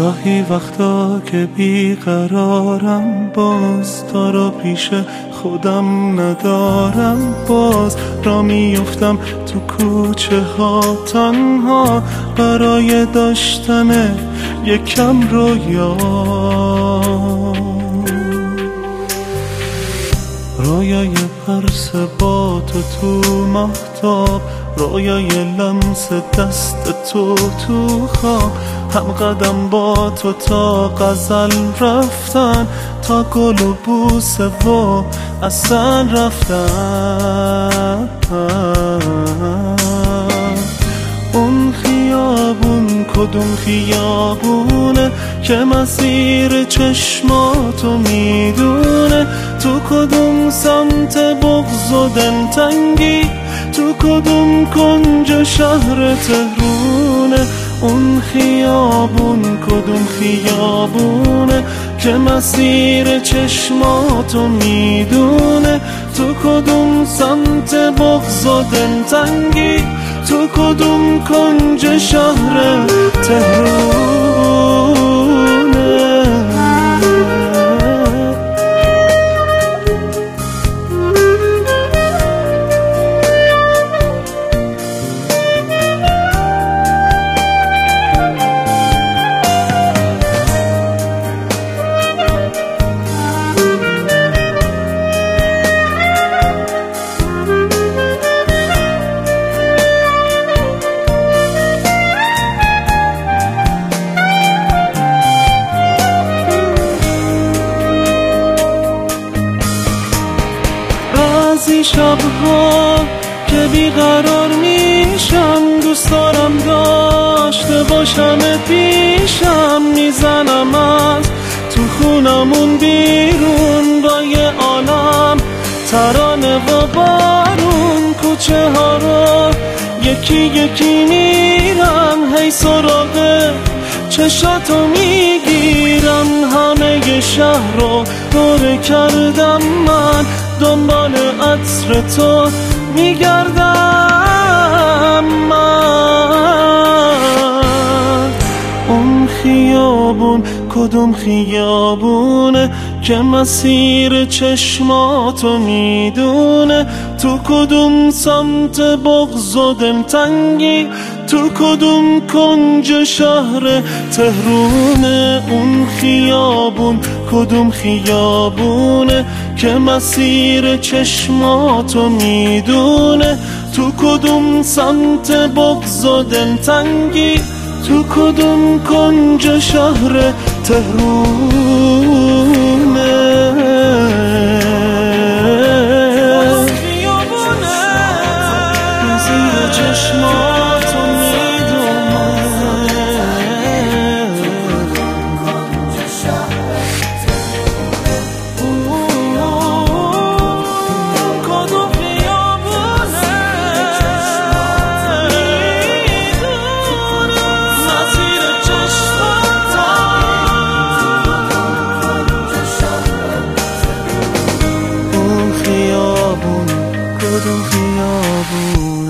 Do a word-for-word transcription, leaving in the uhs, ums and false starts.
گاهی وقتا که بیقرارم، باز تو رو پیش خودم ندارم، باز را میفتم تو کوچه ها تنها برای داشتن یکم رویا. رویای پرس با تو تو مهتاب، رویای لمس دست تو تو خواب، هم قدم با تو تا غزل رفتن، تا گل و بوسه و اصلا رفتن. اون خیابون کدوم خیابونه که مسیر چشماتو میدونه؟ تو کدوم سمت بغض و دلتنگی؟ تو کدوم کنج شهر تهرونه؟ اون خیابون کدوم خیابونه که مسیر چشماتو میدونه؟ تو کدوم سمت بغض و دلتنگی؟ تو کدوم کنج شهر تهرونه؟ بعضی شبها که بیقرار میشم، دوست دارم داشته باشم پیشم، میزنم از تو خونمون بیرون با یه عالم ترانه و بارون. کوچه ها رو یکی یکی میرم، هی سراغ چشاتو میگیرم، همه شهر رو دور کردم من، دنبال عطر تو میگردم من. اون خیابون کدوم خیابونه که مسیر چشماتو میدونه؟ تو کدوم سمت بغض و دلتنگی؟ تو کدوم کنج شهر تهرونه؟ اون خیابون کدوم خیابونه که مسیر چشماتو میدونه؟ تو کدوم سمت بغض و دلتنگی؟ تو کدوم کنج شهر تهرونه؟ زیر چشماتو کدوم خیابون